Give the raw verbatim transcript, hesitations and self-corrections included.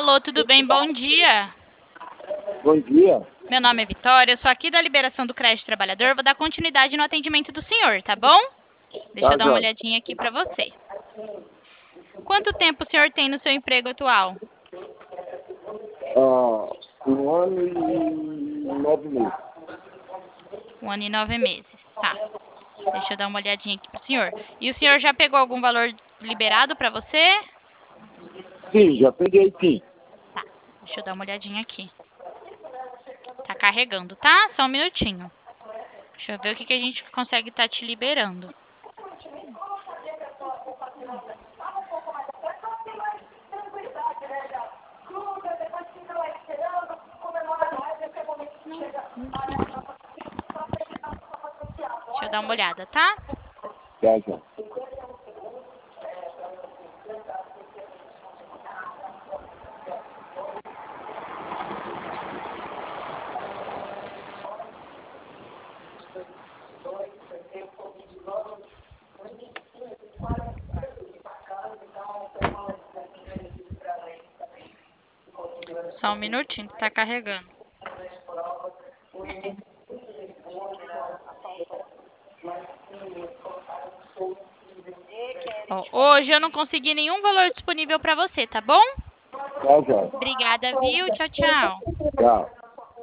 Alô, tudo bem? Bom dia. Bom dia. Meu nome é Vitória, eu sou aqui da Liberação do Crédito Trabalhador. Vou dar continuidade no atendimento do senhor, tá bom? Deixa eu Tá, dar uma Jorge. olhadinha aqui para você. Quanto tempo o senhor tem no seu emprego atual? Ah, um ano e nove meses. Um ano e nove meses, tá. Deixa eu dar uma olhadinha aqui pro senhor. E o senhor já pegou algum valor liberado para você? Sim, já peguei sim. Tá, deixa eu dar uma olhadinha aqui. Tá carregando, tá? Só um minutinho. Deixa eu ver o que, que a gente consegue estar te liberando. Deixa eu dar uma olhada, tá? Tá, já. Só um minutinho que tá carregando. Ó, hoje eu não consegui nenhum valor disponível para você, tá bom? Tá, já. Obrigada, viu? Tchau, tchau. Tá.